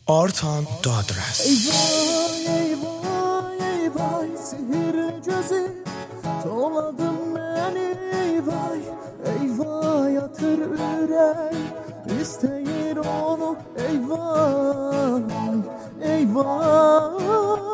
Artan Dadras. Eyvay eyvay eyvay sihirli gözü Toladın beni eyvay eyvay atır ürey İsteyir onu eyvay eyvay.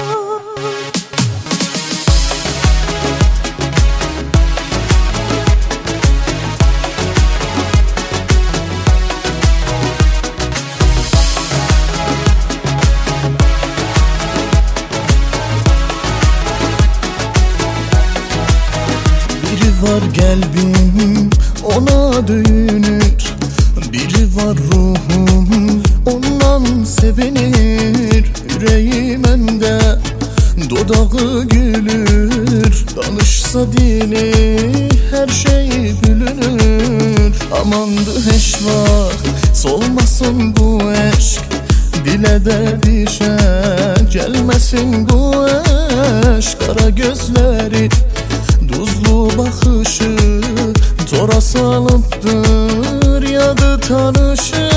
Var kalbim ona dönür, biri var ruhum ondan sevinir. Yüreğim ende dodağı gülür, danışsa dili her şey gülünür. Amandı heşvah solmasın bu eşk, dile de dişe gelmesin bu eşk. Kara gözleri tuzlu bakışı tora salıptır yadı tanışı.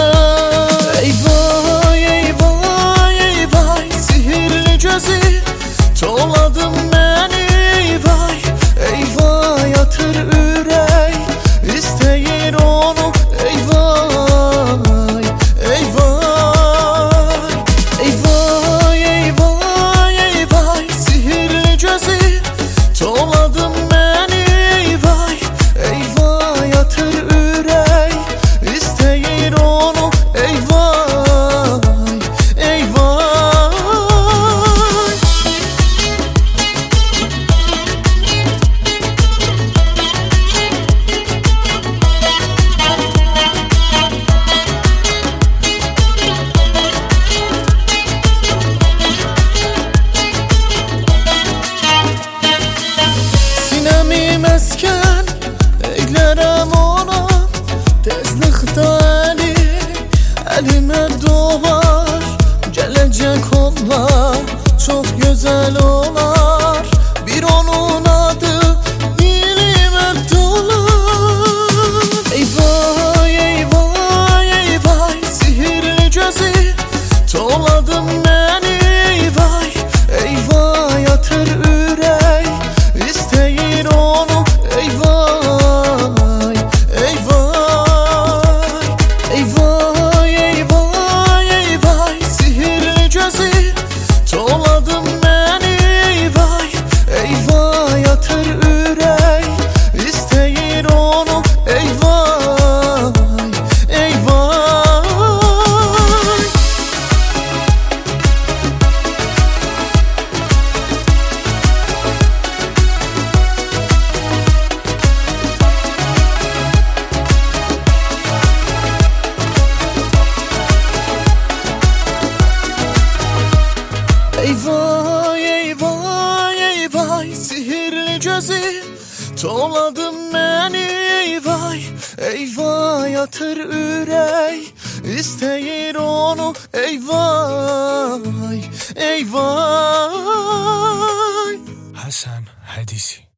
Eyvay eyvay eyvay sihirli gözü toladım beni eyvay eyvay atır ürey isteyir onu eyvay eyvay eyvay eyvay eyvay sihirli gözü toladım beni eyvay eyvay atır ürey isteyir onu eyvay eyvay. Mesken eylerim ona tezlikte eli elime dolar gelecek onlar çok güzel olar bir onun adı dilime dolar. Eyvay eyvay eyvay sihirli gözü toladım beni eyvay eyvay atır ürey isteyir onu eyvay eyvay eyvay eyvay eyvay sihirli gözü toladım beni eyvay eyvay atır ürey isteyir onu eyvay eyvay. Eyvay eyvay eyvay sihirli gözü toladım beni eyvay eyvay atır ürey isteyir onu eyvay eyvay. Hasan Hadisi.